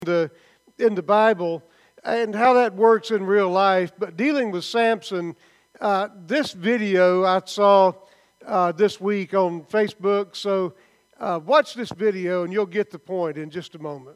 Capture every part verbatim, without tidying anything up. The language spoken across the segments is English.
the in the Bible and how that works in real life. But dealing with Samson, uh, this video I saw uh, this week on Facebook. So uh, watch this video and you'll get the point in just a moment.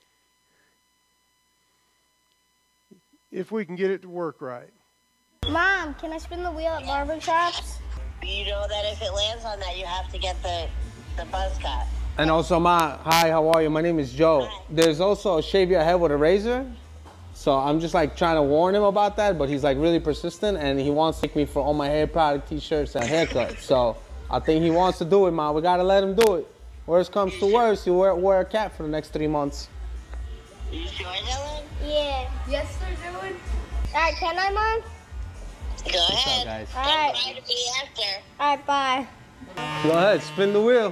If we can get it to work right. Mom, can I spin the wheel at barber shops? You know that if it lands on that, you have to get the, the buzz cut. And also, Ma, hi, how are you? My name is Joe. Hi. There's also a shave your head with a razor. So I'm just like trying to warn him about that, but he's like really persistent and he wants to take me for all my hair product, t-shirts, and haircuts. So I think he wants to do it, Ma. We gotta let him do it. Worst comes to worst, you wear, wear a cap for the next three months. You sure, Dylan? Yeah. Yes, they're doing. All right, can I, Mom? Go What's ahead. up, guys? All right. Try to be after. All right, bye. Go ahead, spin the wheel.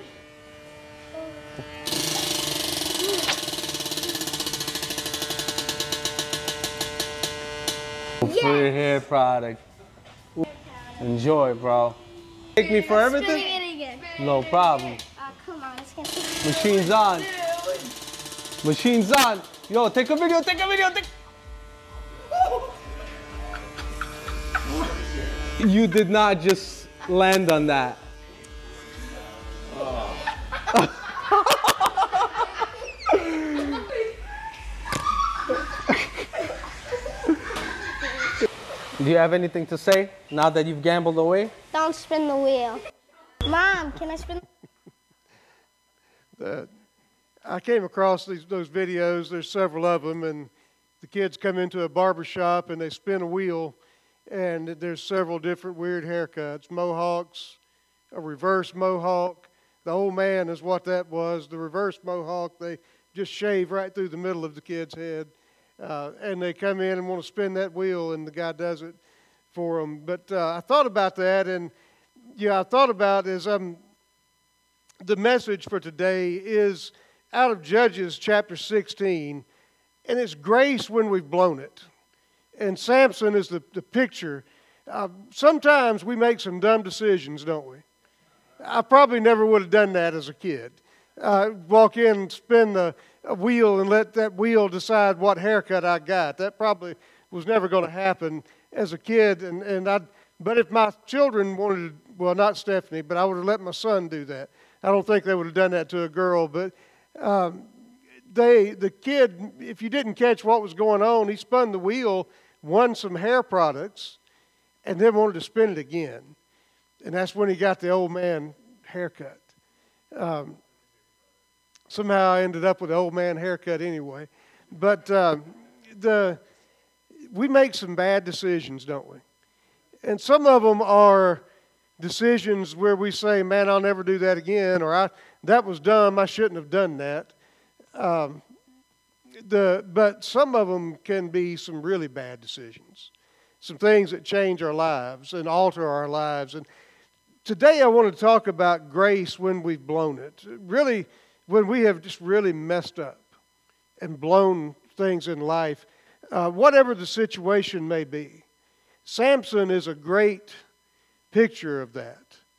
Free hair product. Enjoy, bro. Take me for everything? Spinning it again. No problem. Oh, come on, let's get Machine's on. Machine's on. Yo, take a video, take a video, take. You did not just land on that. Do you have anything to say now that you've gambled away? Don't spin the wheel. Mom, can I spin? Uh, I came across these those videos. There's several of them, and the kids come into a barber shop and they spin a wheel, and there's several different weird haircuts, mohawks, a reverse mohawk. The old man is what that was. The reverse mohawk, they just shave right through the middle of the kid's head, uh, and they come in and want to spin that wheel, and the guy does it for them. But uh, I thought about that, and yeah, I thought about as I'm. The message for today is out of Judges chapter sixteen, and it's grace when we've blown it. And Samson is the, the picture. Uh, sometimes we make some dumb decisions, don't we? I probably never would have done that as a kid. Uh, walk in and spin the a wheel and let that wheel decide what haircut I got. That probably was never going to happen as a kid. And, and I, but if my children wanted to, well, not Stephanie, but I would have let my son do that. I don't think they would have done that to a girl, but um, they, the kid, if you didn't catch what was going on, he spun the wheel, won some hair products, and then wanted to spin it again. And that's when he got the old man haircut. Um, somehow I ended up with the old man haircut anyway. But uh, the we make some bad decisions, don't we? And some of them are decisions where we say, man, I'll never do that again, or I, that was dumb, I shouldn't have done that. Um, the, but some of them can be some really bad decisions, some things that change our lives and alter our lives. And today I want to talk about grace when we've blown it, really when we have just really messed up and blown things in life, uh, whatever the situation may be. Samson is a great picture of that,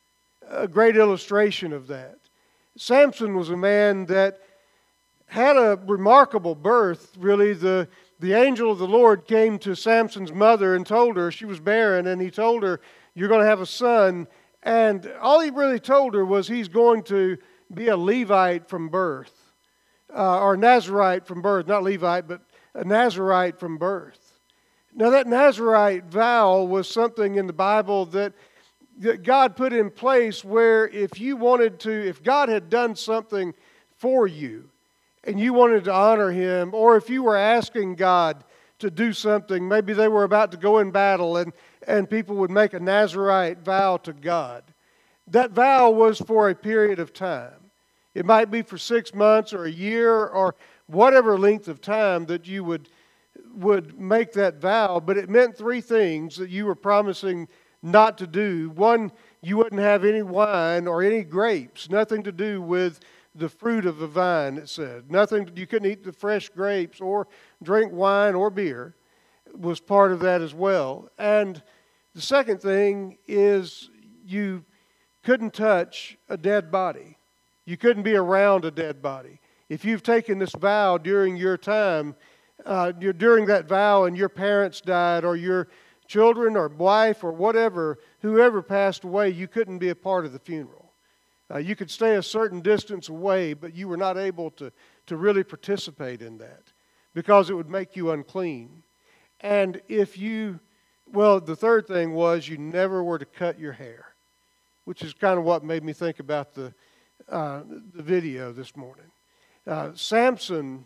a great illustration of that. Samson was a man that had a remarkable birth. Really, the, the angel of the Lord came to Samson's mother and told her she was barren, and he told her, you're going to have a son. And all he really told her was he's going to be a Levite from birth, uh, or Nazarite from birth, not Levite, but a Nazarite from birth. Now, that Nazarite vow was something in the Bible that that God put in place where if you wanted to, if God had done something for you and you wanted to honor Him, or if you were asking God to do something, maybe they were about to go in battle and, and people would make a Nazarite vow to God. That vow was for a period of time. It might be for six months or a year or whatever length of time that you would, would make that vow, but it meant three things that you were promising not to do. One, you wouldn't have any wine or any grapes, nothing to do with the fruit of the vine, it said. Nothing, you couldn't eat the fresh grapes or drink wine or beer was part of that as well. And the second thing is you couldn't touch a dead body. You couldn't be around a dead body. If you've taken this vow during your time, uh, you're, during that vow and your parents died or your children or wife or whatever, whoever passed away, you couldn't be a part of the funeral. Uh, you could stay a certain distance away, but you were not able to, to really participate in that because it would make you unclean. And if you, well, the third thing was you never were to cut your hair, which is kind of what made me think about the, uh, the video this morning. Uh, Samson,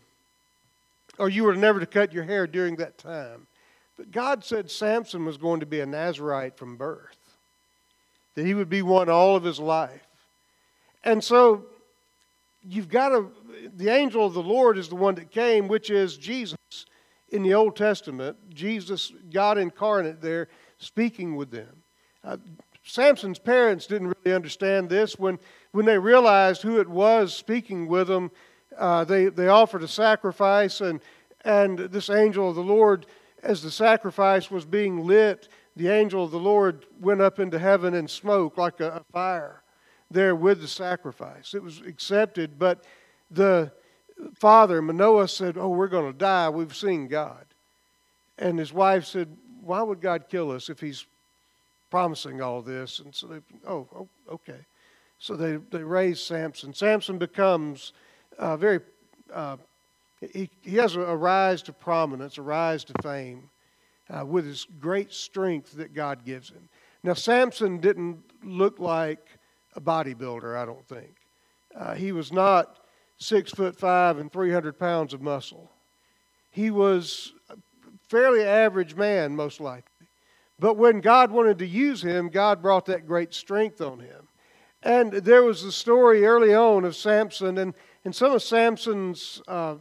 or you were never to cut your hair during that time. But God said Samson was going to be a Nazirite from birth, that he would be one all of his life. And so you've got to, the angel of the Lord is the one that came, which is Jesus in the Old Testament. Jesus, God incarnate there, speaking with them. Uh, Samson's parents didn't really understand this. When, when they realized who it was speaking with them, uh, they, they offered a sacrifice, and, and this angel of the Lord, as the sacrifice was being lit, the angel of the Lord went up into heaven in smoke like a, a fire there with the sacrifice. It was accepted, but the father, Manoah, said, oh, we're going to die. We've seen God. And his wife said, why would God kill us if he's promising all this? And so they, oh, oh okay. So they, they raised Samson. Samson becomes uh, very, uh, he, he has a, a rise to prominence, a rise to fame uh, with his great strength that God gives him. Now, Samson didn't look like a bodybuilder, I don't think. Uh, he was not six foot five and three hundred pounds of muscle. He was a fairly average man, most likely. But when God wanted to use him, God brought that great strength on him. And there was a story early on of Samson, and, and some of Samson's, uh,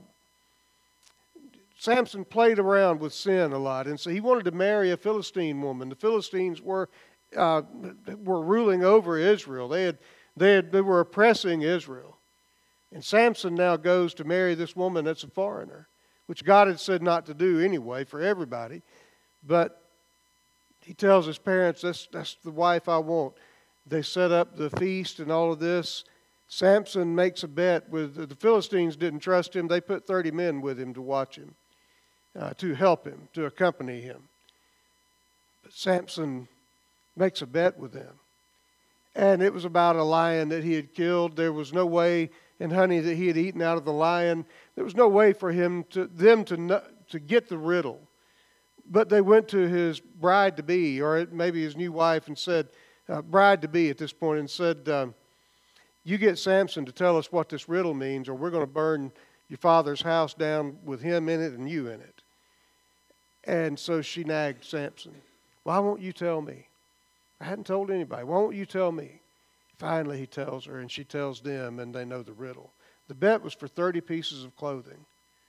Samson played around with sin a lot. And so he wanted to marry a Philistine woman. The Philistines were uh, were ruling over Israel. They had, they had, they were oppressing Israel. And Samson now goes to marry this woman that's a foreigner, which God had said not to do anyway for everybody. But he tells his parents, that's, that's the wife I want. They set up the feast and all of this. Samson makes a bet with, the Philistines didn't trust him. They put thirty men with him to watch him, uh, to help him, to accompany him. But Samson makes a bet with them. And it was about a lion that he had killed. There was no way, and honey that he had eaten out of the lion. There was no way for him to them to to get the riddle. But they went to his bride-to-be, or maybe his new wife, and said, uh, bride-to-be at this point, and said, um, you get Samson to tell us what this riddle means, or we're going to burn your father's house down with him in it and you in it. And so she nagged Samson. Why won't you tell me? I hadn't told anybody. Why won't you tell me? Finally, he tells her, and she tells them, and they know the riddle. The bet was for thirty pieces of clothing.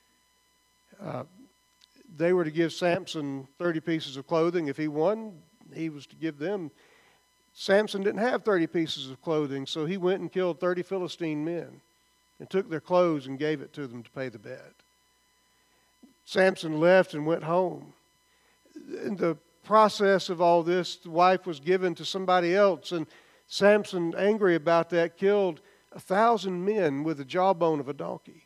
Uh, they were to give Samson thirty pieces of clothing. If he won, he was to give them. Samson didn't have thirty pieces of clothing, so he went and killed thirty Philistine men and took their clothes and gave it to them to pay the bet. Samson left and went home. In the process of all this, the wife was given to somebody else, and Samson, angry about that, killed a thousand men with the jawbone of a donkey.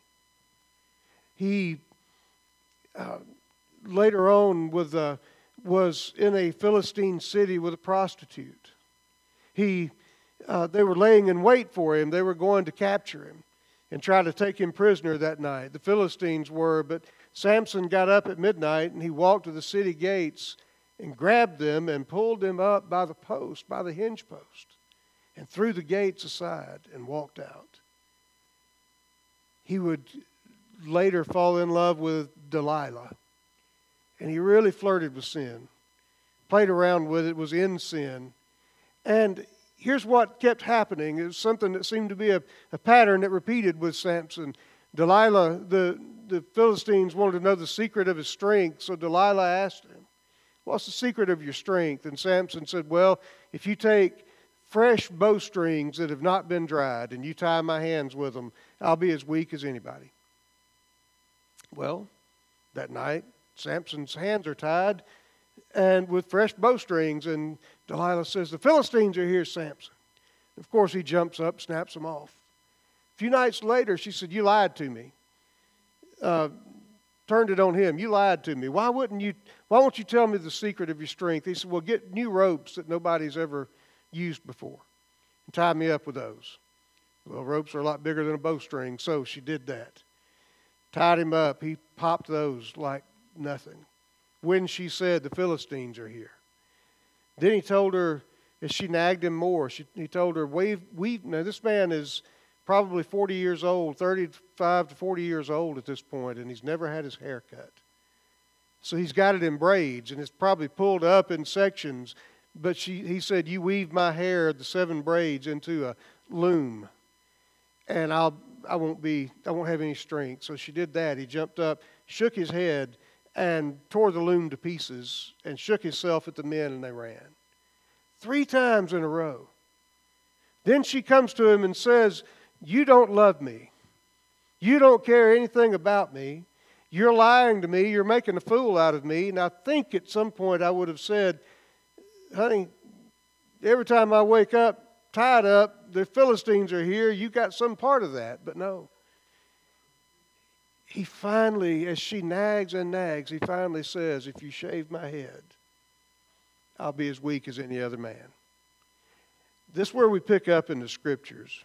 He uh, later on with a, was in a Philistine city with a prostitute. He, uh, they were laying in wait for him. They were going to capture him and try to take him prisoner that night. The Philistines were, but Samson got up at midnight and he walked to the city gates and grabbed them and pulled them up by the post, by the hinge post, and threw the gates aside and walked out. He would later fall in love with Delilah, and he really flirted with sin, played around with it, was in sin. And here's what kept happening. It was something that seemed to be a, a pattern that repeated with Samson. Delilah, the, the Philistines wanted to know the secret of his strength, so Delilah asked him, what's the secret of your strength? And Samson said, well, if you take fresh bowstrings that have not been dried and you tie my hands with them, I'll be as weak as anybody. Well, that night, Samson's hands are tied and with fresh bowstrings, and Delilah says, the Philistines are here, Samson. Of course, he jumps up, snaps them off. A few nights later, she said, you lied to me. Uh, turned it on him. You lied to me. Why wouldn't you, why won't you tell me the secret of your strength? He said, well, get new ropes that nobody's ever used before and tie me up with those. Well, ropes are a lot bigger than a bowstring, so she did that. Tied him up. He popped those like nothing. When she said, the Philistines are here. Then he told her, as she nagged him more, she, he told her, we've, we now this man is probably forty years old, thirty-five to forty years old at this point, and he's never had his hair cut. So he's got it in braids, and it's probably pulled up in sections. But she, he said, you weave my hair, the seven braids, into a loom, and I'll, I won't be, I won't have any strength. So she did that. He jumped up, shook his head, and tore the loom to pieces, and shook himself at the men, and they ran. Three times in a row. Then she comes to him and says, you don't love me. You don't care anything about me. You're lying to me. You're making a fool out of me. And I think at some point I would have said, honey, every time I wake up tied up, the Philistines are here. You got some part of that. But no. He finally, as she nags and nags, he finally says, if you shave my head, I'll be as weak as any other man. This is where we pick up in the Scriptures.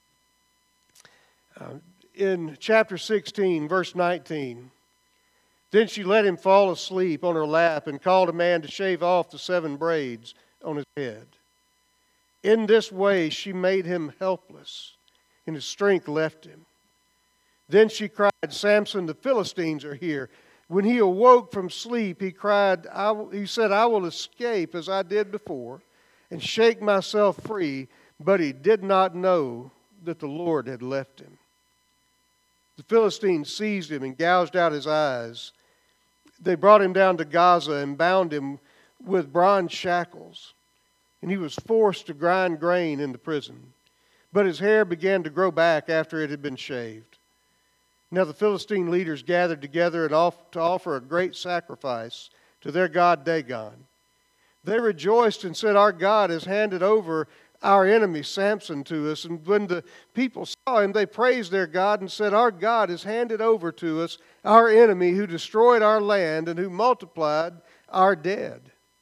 Uh, in chapter sixteen, verse nineteen, then she let him fall asleep on her lap and called a man to shave off the seven braids on his head. In this way she made him helpless, and his strength left him. Then she cried, Samson, the Philistines are here. When he awoke from sleep, he cried, I, he said, I will escape as I did before and shake myself free, but he did not know that the Lord had left him. The Philistines seized him and gouged out his eyes. They brought him down to Gaza and bound him with bronze shackles, and he was forced to grind grain in the prison. But his hair began to grow back after it had been shaved. Now the Philistine leaders gathered together and off, to offer a great sacrifice to their god Dagon. They rejoiced and said, our God has handed over our enemy Samson to us. And when the people saw him, they praised their God and said, our God has handed over to us our enemy who destroyed our land and who multiplied our dead.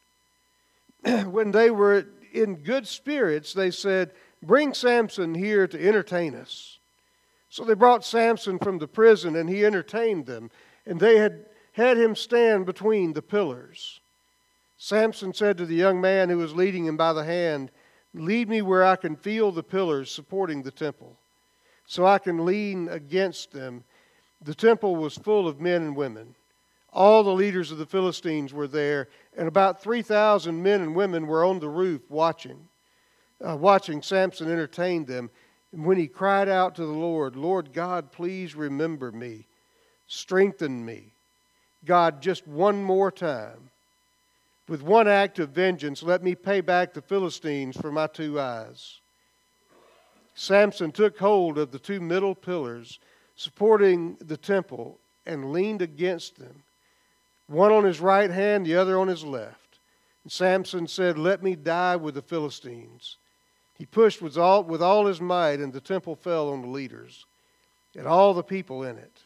When they were in good spirits, they said, bring Samson here to entertain us. So they brought Samson from the prison, and he entertained them, and they had had him stand between the pillars. Samson said to the young man who was leading him by the hand, lead me where I can feel the pillars supporting the temple, so I can lean against them. The temple was full of men and women. All the leaders of the Philistines were there, and about three thousand men and women were on the roof watching, uh, watching Samson entertain them. And when he cried out to the Lord, Lord God, please remember me. Strengthen me. God, just one more time. With one act of vengeance, let me pay back the Philistines for my two eyes. Samson took hold of the two middle pillars supporting the temple and leaned against them, one on his right hand, the other on his left. And Samson said, let me die with the Philistines. He pushed with all, with all his might, and the temple fell on the leaders and all the people in it.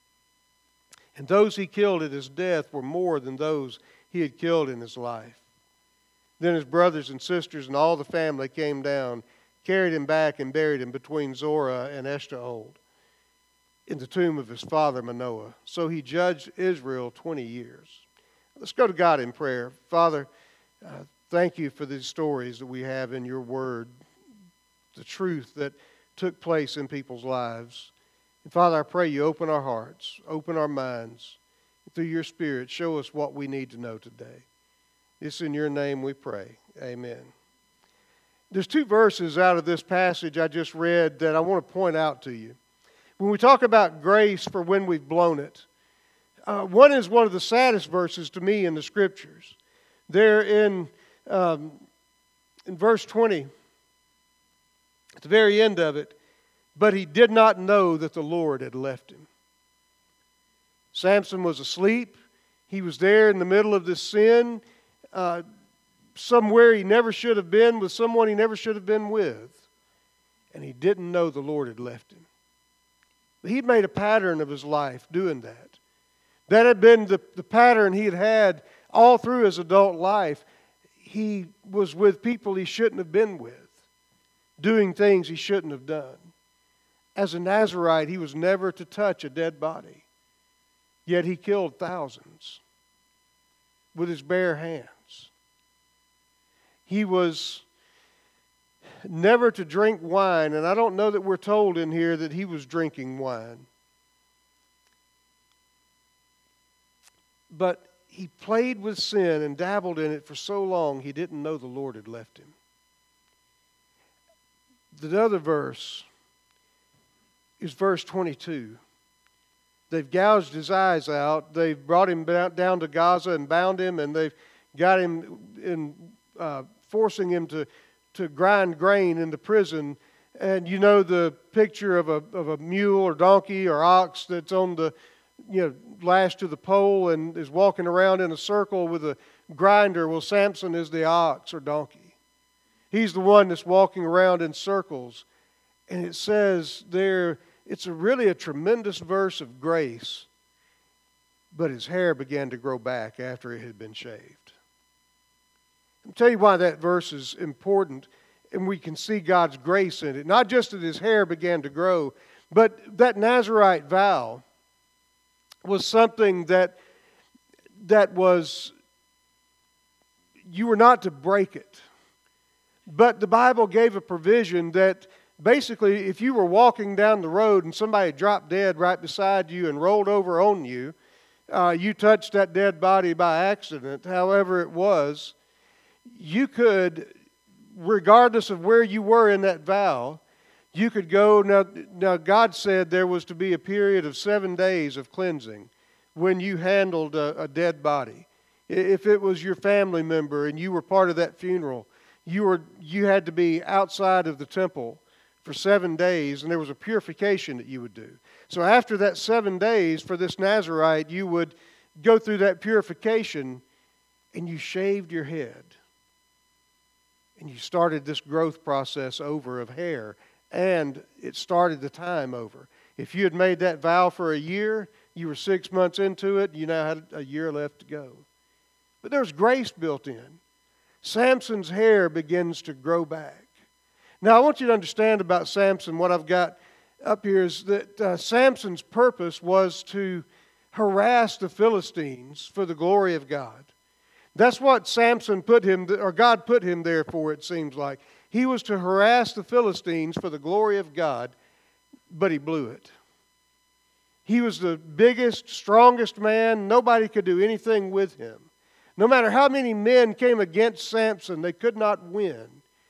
And those he killed at his death were more than those he had killed in his life. Then his brothers and sisters and all the family came down, carried him back, and buried him between Zorah and Eshtaol in the tomb of his father Manoah. So he judged Israel twenty years. Let's go to God in prayer. Father, uh, thank you for these stories that we have in your word, the truth that took place in people's lives. And Father, I pray you open our hearts, open our minds. Through your Spirit, show us what we need to know today. It's in your name we pray. Amen. There's two verses out of this passage I just read that I want to point out to you. When we talk about grace for when we've blown it, uh, one is one of the saddest verses to me in the Scriptures. There in, um, in verse twenty, at the very end of it, but he did not know that the Lord had left him. Samson was asleep. He was there in the middle of this sin, uh, somewhere he never should have been, with someone he never should have been with. And he didn't know the Lord had left him. He made a pattern of his life doing that. That had been the, the pattern he had had all through his adult life. He was with people he shouldn't have been with, doing things he shouldn't have done. As a Nazirite, he was never to touch a dead body, yet he killed thousands with his bare hands. He was never to drink wine, and I don't know that we're told in here that he was drinking wine. But he played with sin and dabbled in it for so long he didn't know the Lord had left him. The other verse is verse twenty-two. They've gouged his eyes out. They've brought him down to Gaza and bound him, and they've got him in, uh, forcing him to, to grind grain in the prison. And you know the picture of a of a mule or donkey or ox that's on the, you know, lashed to the pole and is walking around in a circle with a grinder. Well, Samson is the ox or donkey. He's the one that's walking around in circles. And it says there, it's a really a tremendous verse of grace, but his hair began to grow back after it had been shaved. I'll tell you why that verse is important, and we can see God's grace in it. Not just that his hair began to grow, but that Nazirite vow was something that that was, you were not to break it. But the Bible gave a provision that basically if you were walking down the road and somebody dropped dead right beside you and rolled over on you, uh, you touched that dead body by accident, however it was, you could, regardless of where you were in that vow, you could go. Now, now God said there was to be a period of seven days of cleansing when you handled a, a dead body. If it was your family member and you were part of that funeral, you were you had to be outside of the temple for seven days, and there was a purification that you would do. So after that seven days for this Nazirite, you would go through that purification, and you shaved your head. And you started this growth process over of hair, and it started the time over. If you had made that vow for a year, you were six months into it, you now had a year left to go. But there's grace built in. Samson's hair begins to grow back. Now, I want you to understand about Samson, what I've got up here is that uh, Samson's purpose was to harass the Philistines for the glory of God. That's what Samson put him, or God put him there for, it seems like. He was to harass the Philistines for the glory of God, but he blew it. He was the biggest, strongest man. Nobody could do anything with him. No matter how many men came against Samson, they could not win.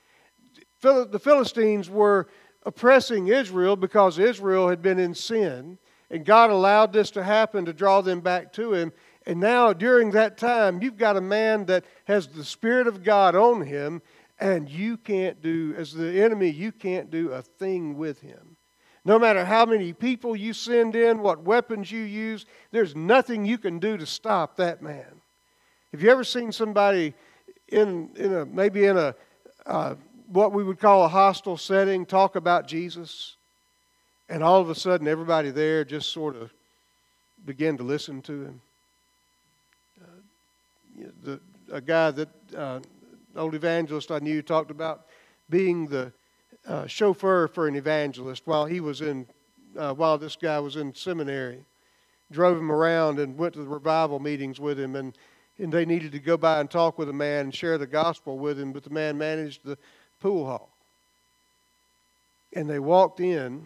The Philistines were oppressing Israel because Israel had been in sin, and God allowed this to happen to draw them back to Him. And now, during that time, you've got a man that has the Spirit of God on him, and you can't do, as the enemy, you can't do a thing with him. No matter how many people you send in, what weapons you use, there's nothing you can do to stop that man. Have you ever seen somebody in in a maybe in a uh, what we would call a hostile setting talk about Jesus, and all of a sudden everybody there just sort of began to listen to him? Uh, the a guy that uh, old evangelist I knew talked about being the uh, chauffeur for an evangelist while he was in uh, while this guy was in seminary. Drove him around and went to the revival meetings with him, and and they needed to go by and talk with a man and share the gospel with him, but the man managed the pool hall. And they walked in.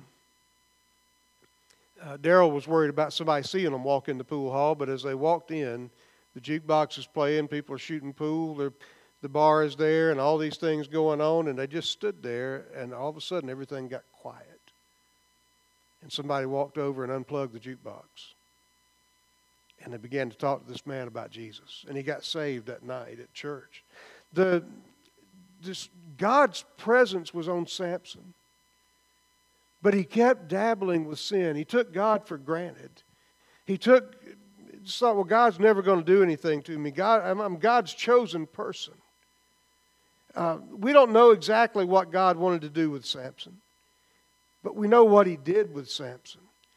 Uh, Daryl was worried about somebody seeing them walk in the pool hall, but as they walked in, the jukebox is playing, people are shooting pool, the, the bar is there, and all these things going on, and they just stood there, and all of a sudden everything got quiet. And somebody walked over and unplugged the jukebox. And they began to talk to this man about Jesus. And he got saved that night at church. The, this, God's presence was on Samson. But he kept dabbling with sin. He took God for granted. He took, just thought, well, God's never going to do anything to me. God, I'm, I'm God's chosen person. Uh, we don't know exactly what God wanted to do with Samson. But we know what he did with Samson.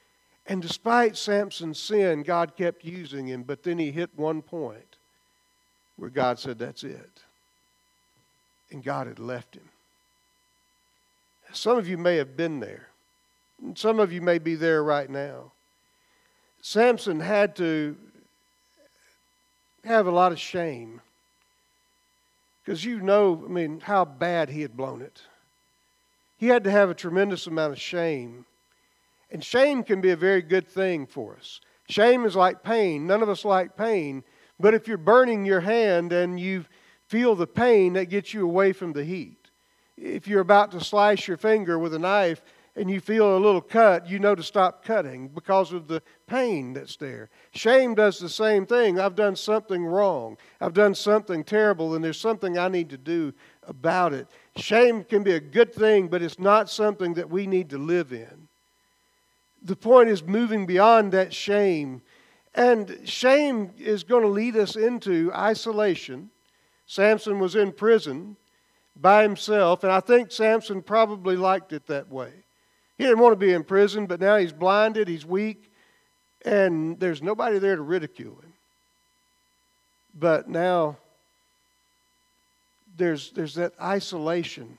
And despite Samson's sin, God kept using him, but then he hit one point where God said, that's it. And God had left him. Some of you may have been there. Some of you may be there right now. Samson had to have a lot of shame. Because you know, I mean, how bad he had blown it. He had to have a tremendous amount of shame. And shame can be a very good thing for us. Shame is like pain. None of us like pain. But if you're burning your hand and you feel the pain, that gets you away from the heat. If you're about to slice your finger with a knife and you feel a little cut, you know to stop cutting because of the pain that's there. Shame does the same thing. I've done something wrong. I've done something terrible, and there's something I need to do about it. Shame can be a good thing, but it's not something that we need to live in. The point is moving beyond that shame. And shame is going to lead us into isolation. Samson was in prison by himself, and I think Samson probably liked it that way. He didn't want to be in prison, but now he's blinded, he's weak, and there's nobody there to ridicule him. But now there's, there's that isolation.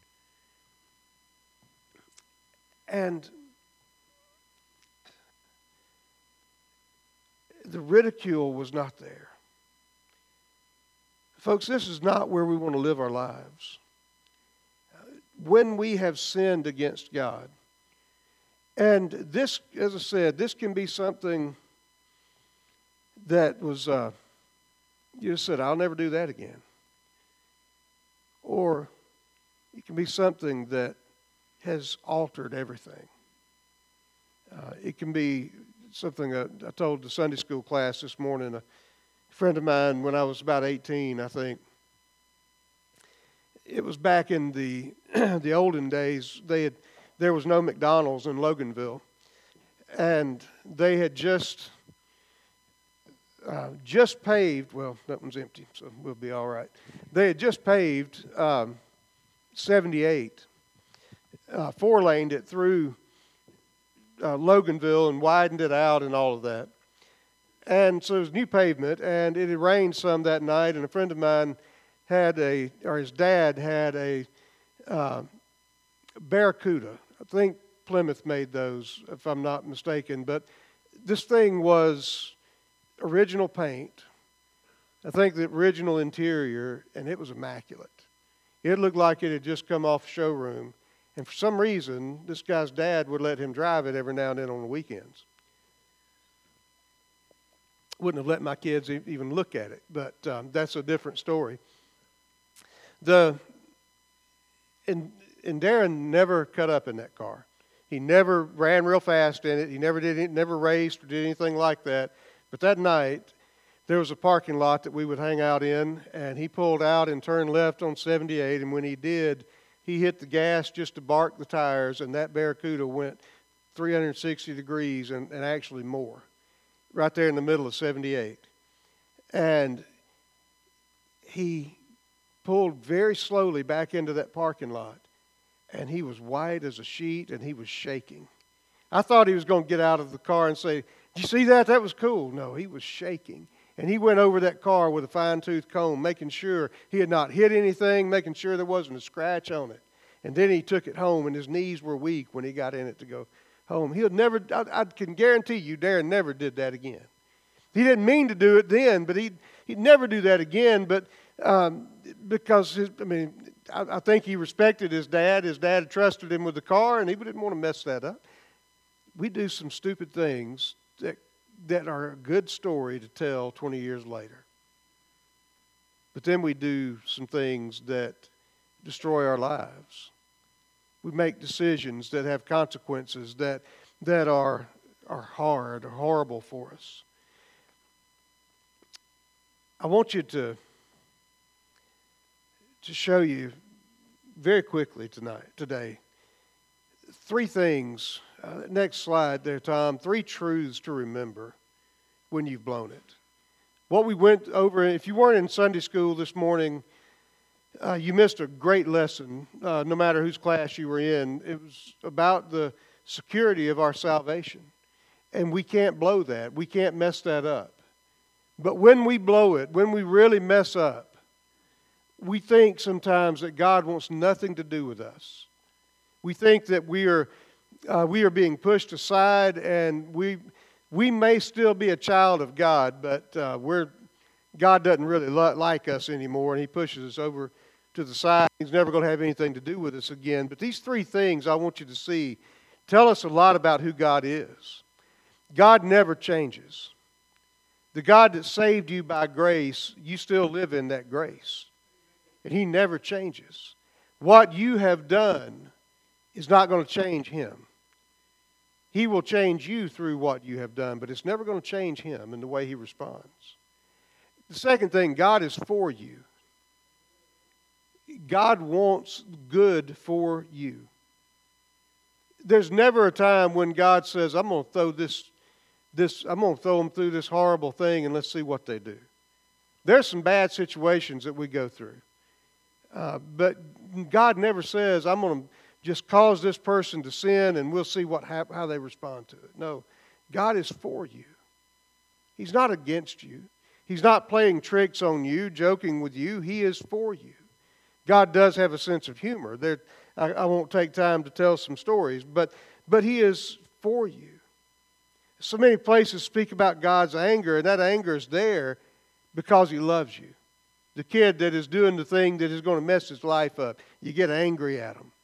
And the ridicule was not there. Folks, this is not where we want to live our lives. When we have sinned against God, and this, as I said, this can be something that was, uh, you just said, I'll never do that again. Or it can be something that has altered everything. Uh, it can be something uh, I told the Sunday school class this morning. A friend of mine, when I was about eighteen, I think, it was back in the the olden days. They had there was no McDonald's in Loganville, and they had just uh, just paved. Well, that one's empty, so we'll be all right. They had just paved um, seventy-eight, uh, four-laned it through Uh, Loganville and widened it out and all of that. And so it was new pavement, and it had rained some that night, and a friend of mine had a, or his dad had a uh, Barracuda. I think Plymouth made those, if I'm not mistaken, but this thing was original paint. I think the original interior, and it was immaculate. It looked like it had just come off a showroom. And for some reason, this guy's dad would let him drive it every now and then on the weekends. Wouldn't have let my kids e- even look at it, but um, that's a different story. The and, and Darren never cut up in that car. He never ran real fast in it. He never did it, never raced or did anything like that. But that night, there was a parking lot that we would hang out in, and he pulled out and turned left on seventy-eight, and when he did, he hit the gas just to bark the tires, and that Barracuda went three hundred sixty degrees and, and actually more, right there in the middle of seventy-eight. And he pulled very slowly back into that parking lot, and he was white as a sheet, and he was shaking. I thought he was going to get out of the car and say, "Did you see that? That was cool." No, he was shaking. And he went over that car with a fine-tooth comb, making sure he had not hit anything, making sure there wasn't a scratch on it. And then he took it home, and his knees were weak when he got in it to go home. He'll never, I, I can guarantee you, Darren never did that again. He didn't mean to do it then, but he'd, he'd never do that again. But um, because, his, I mean, I, I think he respected his dad. His dad trusted him with the car, and he didn't want to mess that up. We do some stupid things that that are a good story to tell twenty years later. But then we do some things that destroy our lives. We make decisions that have consequences that that are are hard or horrible for us. I want you to to show you very quickly tonight today three things. Uh, next slide there, Tom. Three truths to remember when you've blown it. What we went over, if you weren't in Sunday school this morning, uh, you missed a great lesson, uh, no matter whose class you were in. It was about the security of our salvation. And we can't blow that. We can't mess that up. But when we blow it, when we really mess up, we think sometimes that God wants nothing to do with us. We think that we are uh, we are being pushed aside, and we we may still be a child of God, but uh, we're God doesn't really lo- like us anymore, and He pushes us over to the side. He's never going to have anything to do with us again. But these three things I want you to see tell us a lot about who God is. God never changes. The God that saved you by grace, you still live in that grace. And He never changes. What you have done is not going to change Him. He will change you through what you have done, but it's never going to change Him in the way He responds. The second thing, God is for you. God wants good for you. There's never a time when God says, I'm going to throw this, this, I'm going to throw them through this horrible thing and let's see what they do. There's some bad situations that we go through. Uh, but God never says, I'm going to just cause this person to sin and we'll see what hap- how they respond to it. No, God is for you. He's not against you. He's not playing tricks on you, joking with you. He is for you. God does have a sense of humor. There, I, I won't take time to tell some stories, but, but He is for you. So many places speak about God's anger, and that anger is there because He loves you. The kid that is doing the thing that is going to mess his life up, you get angry at him.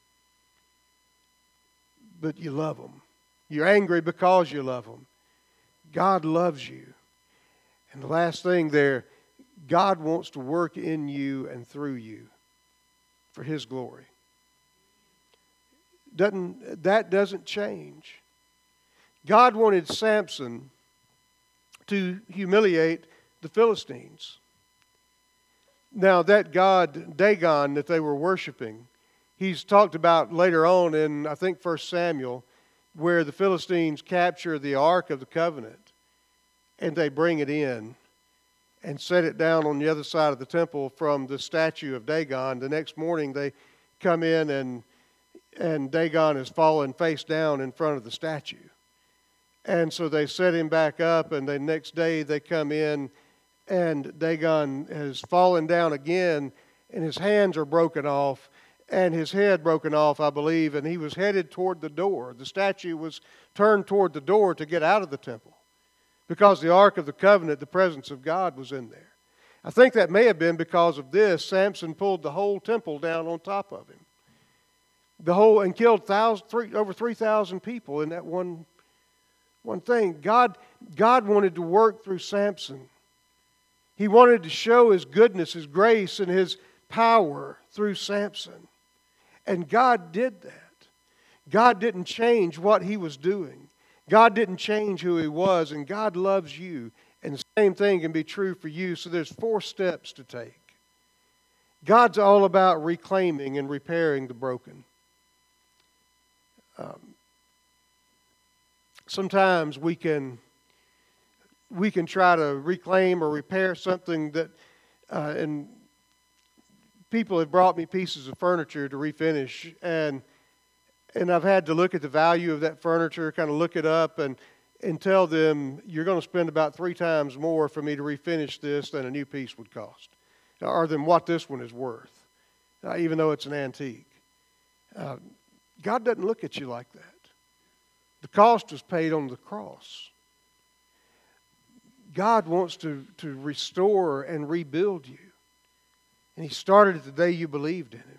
But you love him. You're angry because you love him. God loves you. And the last thing there, God wants to work in you and through you for His glory. Doesn't, that doesn't change. God wanted Samson to humiliate the Philistines. Now, that god, Dagon, that they were worshiping, he's talked about later on in, I think, First Samuel, where the Philistines capture the Ark of the Covenant and they bring it in and set it down on the other side of the temple from the statue of Dagon. The next morning they come in and, and Dagon is fallen face down in front of the statue. And so they set him back up, and the next day they come in and Dagon has fallen down again, and his hands are broken off, and his head broken off, I believe, and he was headed toward the door. The statue was turned toward the door to get out of the temple because the Ark of the Covenant, the presence of God, was in there. I think that may have been because of this. Samson pulled the whole temple down on top of him. The whole, and killed thousand, three, over three thousand people in that one, one thing. God, God wanted to work through Samson. He wanted to show His goodness, His grace, and His power through Samson. And God did that. God didn't change what He was doing. God didn't change who He was, and God loves you. And the same thing can be true for you. So there's four steps to take. God's all about reclaiming and repairing the broken. Um, sometimes we can... we can try to reclaim or repair something that, uh, and people have brought me pieces of furniture to refinish, and and I've had to look at the value of that furniture, kind of look it up, and and tell them, you're going to spend about three times more for me to refinish this than a new piece would cost, or than what this one is worth, uh, even though it's an antique. Uh, God doesn't look at you like that. The cost was paid on the cross. God wants to, to restore and rebuild you. And He started it the day you believed in Him.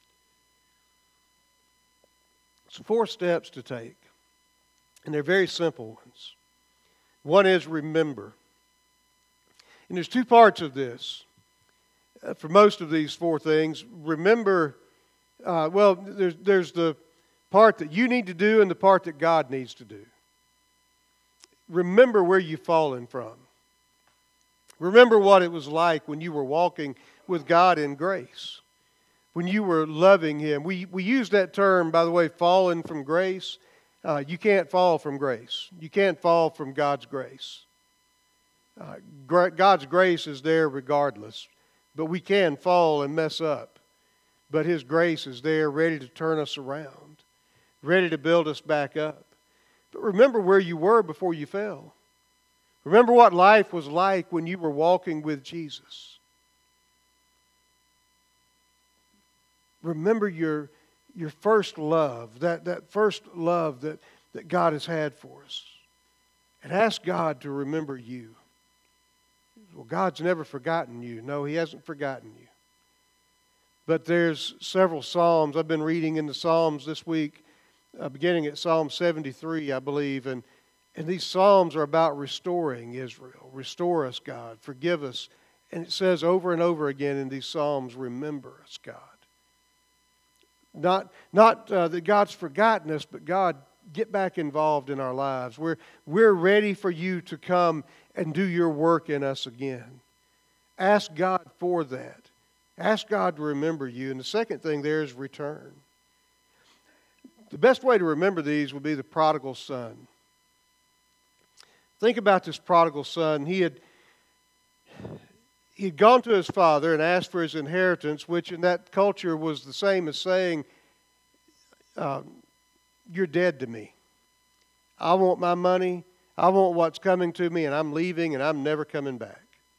So four steps to take. And they're very simple ones. One is remember. And there's two parts of this. Uh, for most of these four things, remember, uh, well, there's, there's the part that you need to do and the part that God needs to do. Remember where you've fallen from. Remember what it was like when you were walking with God in grace, when you were loving Him. We we use that term, by the way, fallen from grace. Uh, you can't fall from grace. You can't fall from God's grace. Uh, gra- God's grace is there regardless, but we can fall and mess up. But His grace is there ready to turn us around, ready to build us back up. But remember where you were before you fell. Remember what life was like when you were walking with Jesus. Remember your, your first love, that, that first love that, that God has had for us. And ask God to remember you. Well, God's never forgotten you. No, He hasn't forgotten you. But there's several Psalms. I've been reading in the Psalms this week, uh, beginning at Psalm seventy-three, I believe. And, and these Psalms are about restoring Israel. Restore us, God. Forgive us. And it says over and over again in these Psalms, remember us, God. Not, not uh, that God's forgotten us, but God, get back involved in our lives. We're, we're ready for you to come and do your work in us again. Ask God for that. Ask God to remember you. And the second thing there is return. The best way to remember these would be the prodigal son. Think about this prodigal son. He had, he had gone to his father and asked for his inheritance, which in that culture was the same as saying, uh, you're dead to me. I want my money. I want what's coming to me, and I'm leaving, and I'm never coming back.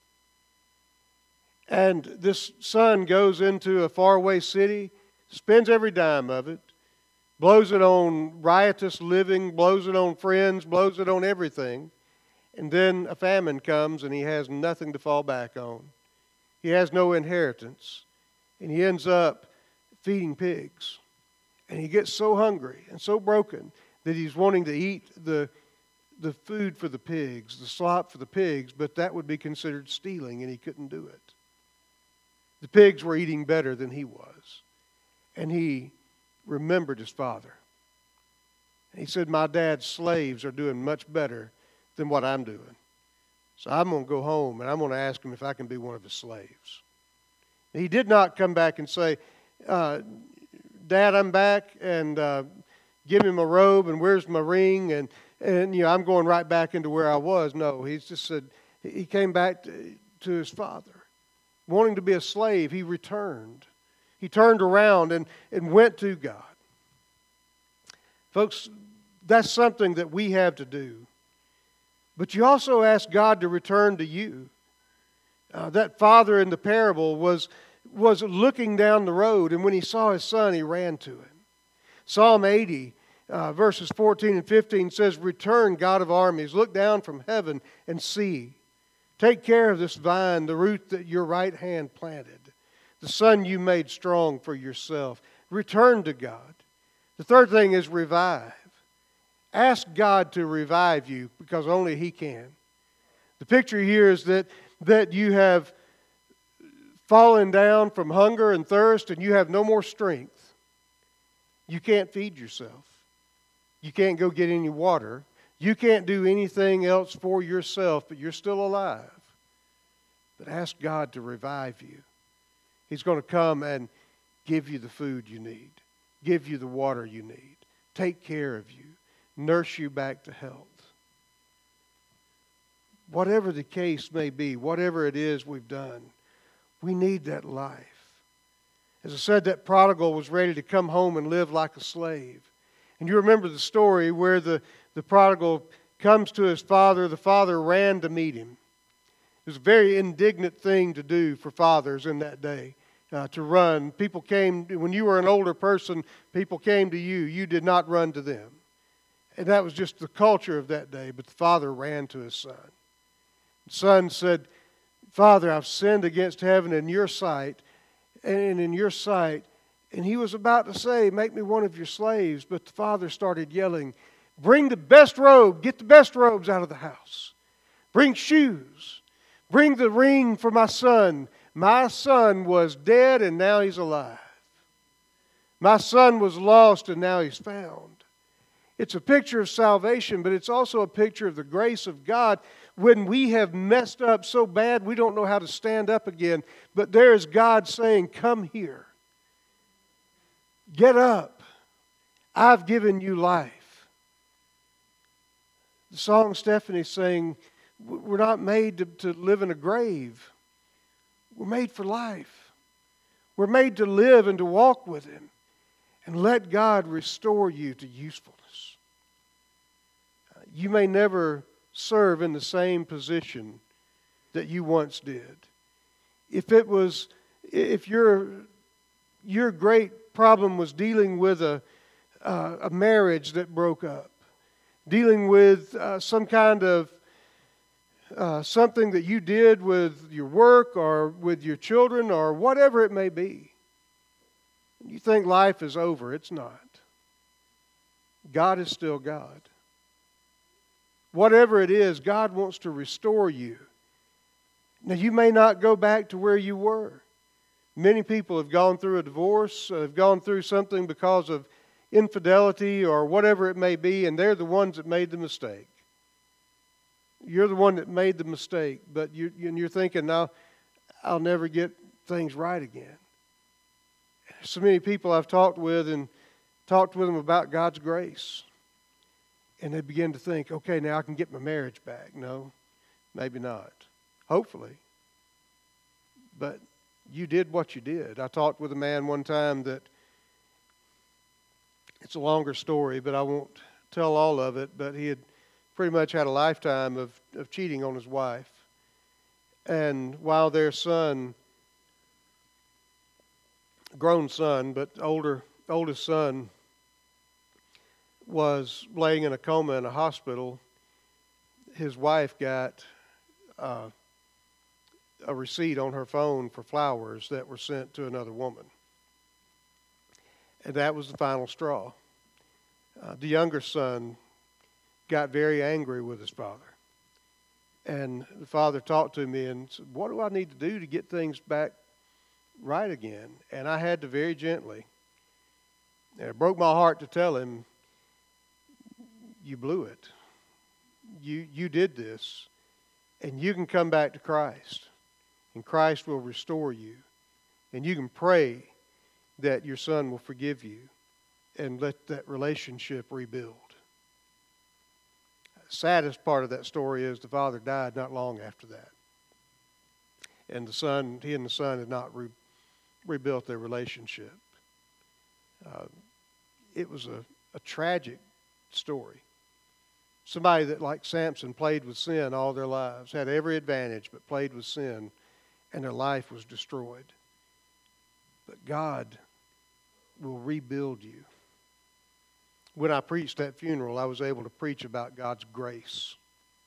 And this son goes into a faraway city, spends every dime of it, blows it on riotous living, blows it on friends, blows it on everything. And then a famine comes, and he has nothing to fall back on. He has no inheritance, and he ends up feeding pigs. And he gets so hungry and so broken that he's wanting to eat the the food for the pigs, the slop for the pigs, but that would be considered stealing, and he couldn't do it. The pigs were eating better than he was. And he remembered his father. And he said, my dad's slaves are doing much better than what I'm doing. So I'm going to go home, and I'm going to ask him if I can be one of his slaves. And he did not come back and say, uh, Dad, I'm back, and uh, give me my robe, and where's my ring, and And, you know, I'm going right back into where I was. No, he's just said, he came back to, to his father. Wanting to be a slave, he returned. He turned around and, and went to God. Folks, that's something that we have to do. But you also ask God to return to you. Uh, that father in the parable was, was looking down the road, and when he saw his son, he ran to him. Psalm eighty, Uh, verses fourteen and fifteen says, return, God of armies, look down from heaven and see. Take care of this vine, the root that your right hand planted, the son you made strong for yourself. Return to God. The third thing is revive. Ask God to revive you because only He can. The picture here is that, that you have fallen down from hunger and thirst and you have no more strength. You can't feed yourself. You can't go get any water. You can't do anything else for yourself, but you're still alive. But ask God to revive you. He's going to come and give you the food you need, give you the water you need, take care of you, nurse you back to health. Whatever the case may be, whatever it is we've done, we need that life. As I said, that prodigal was ready to come home and live like a slave. And you remember the story where the, the prodigal comes to his father. The father ran to meet him. It was a very indignant thing to do for fathers in that day, uh, to run. People came, when you were an older person, people came to you. You did not run to them. And that was just the culture of that day. But the father ran to his son. The son said, Father, I've sinned against heaven in your sight, and in your sight. And he was about to say, make me one of your slaves. But the father started yelling, bring the best robe. Get the best robes out of the house. Bring shoes. Bring the ring for my son. My son was dead and now he's alive. My son was lost and now he's found. It's a picture of salvation, but it's also a picture of the grace of God. When we have messed up so bad we don't know how to stand up again. But there is God saying, come here. Get up. I've given you life. The song Stephanie's saying, we're not made to, to live in a grave. We're made for life. We're made to live and to walk with Him. And let God restore you to usefulness. you may never serve in the same position that you once did. If it was, if your your great problem was dealing with a uh, a marriage that broke up, dealing with uh, some kind of uh, something that you did with your work or with your children or whatever it may be, you think life is over. It's not. God is still God. Whatever it is, God wants to restore you. Now, you may not go back to where you were. Many people have gone through a divorce, uh, have gone through something because of infidelity or whatever it may be, and they're the ones that made the mistake. You're the one that made the mistake, but you, and you're thinking, now, I'll never get things right again. So many people I've talked with and talked with them about God's grace. And they begin to think, okay, now I can get my marriage back. No, maybe not. Hopefully. But you did what you did. I talked with a man one time that, it's a longer story, but I won't tell all of it, but he had pretty much had a lifetime of, of cheating on his wife. And while their son, grown son, but older, oldest son, was laying in a coma in a hospital, his wife got uh, a receipt on her phone for flowers that were sent to another woman. And that was the final straw. Uh, the younger son got very angry with his father. And the father talked to me and said, what do I need to do to get things back right again? And I had to very gently, and it broke my heart to tell him, you blew it. You you did this. And you can come back to Christ. And Christ will restore you. And you can pray that your son will forgive you and let that relationship rebuild. The saddest part of that story is the father died not long after that. And the son, he and the son had not re- rebuilt their relationship. Uh, it was a, a tragic story. Somebody that, like Samson, played with sin all their lives, had every advantage, but played with sin, and their life was destroyed. But God will rebuild you. When I preached that funeral, I was able to preach about God's grace.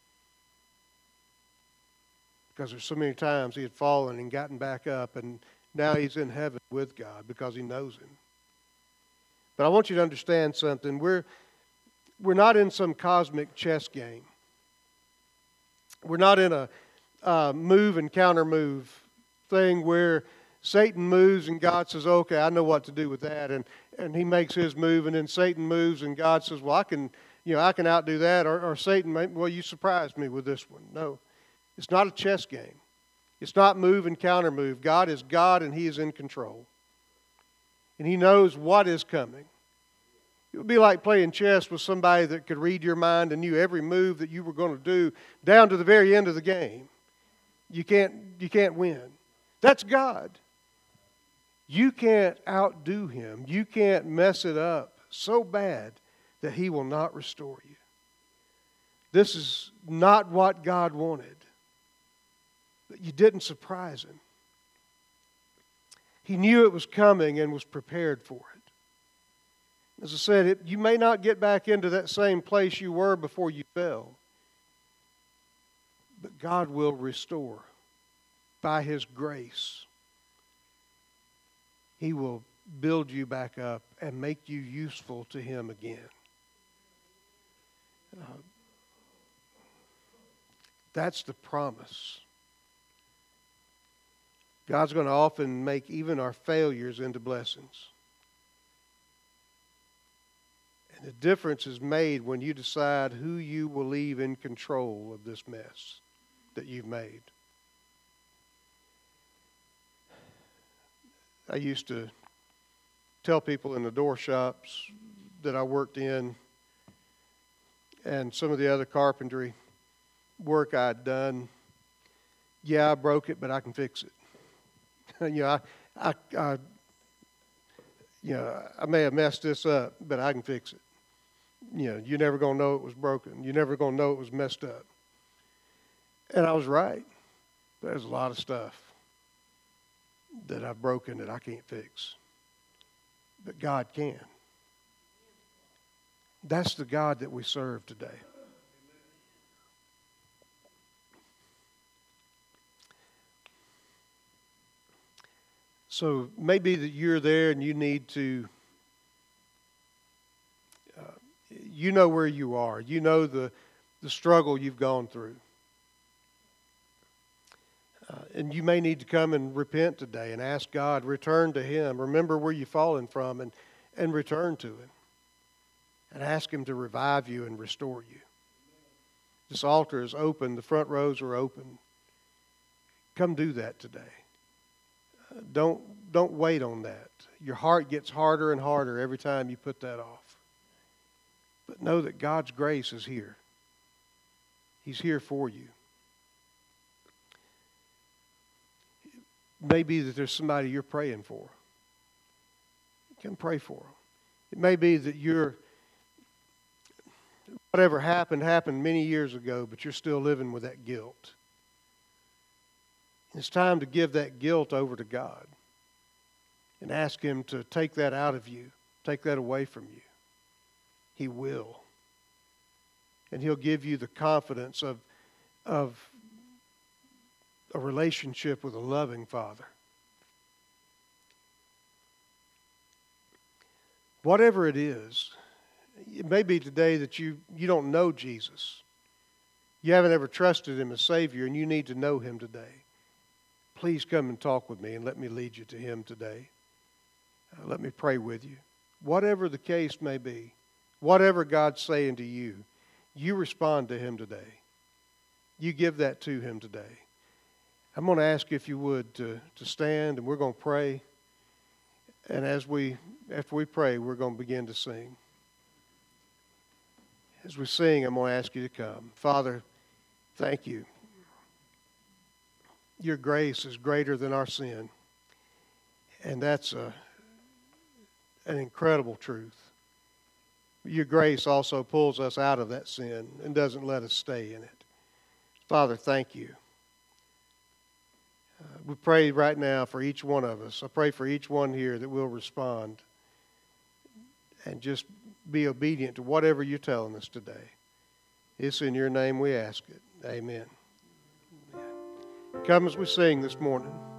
Because there's so many times he had fallen and gotten back up, and now he's in heaven with God because he knows him. But I want you to understand something. We're We're not in some cosmic chess game. We're not in a uh, move and counter move thing where Satan moves and God says, okay, I know what to do with that. And, and he makes his move, and then Satan moves and God says, well, I can, you know, I can outdo that. Or, or Satan, may, well, you surprised me with this one. No, it's not a chess game. It's not move and counter move. God is God and he is in control. And he knows what is coming. It would be like playing chess with somebody that could read your mind and knew every move that you were going to do down to the very end of the game. You can't, you can't win. That's God. You can't outdo him. You can't mess it up so bad that he will not restore you. This is not what God wanted. But you didn't surprise him. He knew it was coming and was prepared for it. As I said, it, you may not get back into that same place you were before you fell. But God will restore by his grace. He will build you back up and make you useful to him again. Uh, that's the promise. God's going to often make even our failures into blessings. And the difference is made when you decide who you will leave in control of this mess that you've made. I used to tell people in the door shops that I worked in and some of the other carpentry work I'd done, yeah, I broke it, but I can fix it. you know, I, I, I, you know, I may have messed this up, but I can fix it. You know, you're never going to know it was broken. You're never going to know it was messed up. And I was right. There's a lot of stuff that I've broken that I can't fix. But God can. That's the God that we serve today. So maybe that you're there and you need to, uh, you know where you are. You know the, the struggle you've gone through. Uh, and you may need to come and repent today and ask God, return to Him. Remember where you've fallen from and, and return to Him. And ask Him to revive you and restore you. This altar is open. The front rows are open. Come do that today. Uh, don't, don't wait on that. Your heart gets harder and harder every time you put that off. But know that God's grace is here. He's here for you. It may be that there's somebody you're praying for. You can pray for them. It may be that you're whatever happened, happened many years ago, but you're still living with that guilt. It's time to give that guilt over to God and ask Him to take that out of you, take that away from you. He will. And He'll give you the confidence of, of a relationship with a loving Father. Whatever it is, it may be today that you, you don't know Jesus. You haven't ever trusted Him as Savior, and you need to know Him today. Please come and talk with me and let me lead you to Him today. Uh, let me pray with you. Whatever the case may be, whatever God's saying to you, you respond to Him today. You give that to Him today. I'm going to ask you if you would to, to stand, and we're going to pray. And as we, after we pray, we're going to begin to sing. As we sing, I'm going to ask you to come. Father, thank you. Your grace is greater than our sin. And that's a, an incredible truth. Your grace also pulls us out of that sin and doesn't let us stay in it. Father, thank you. Uh, we pray right now for each one of us. I pray for each one here that will respond and just be obedient to whatever you're telling us today. It's in your name we ask it. Amen. Come as we sing this morning.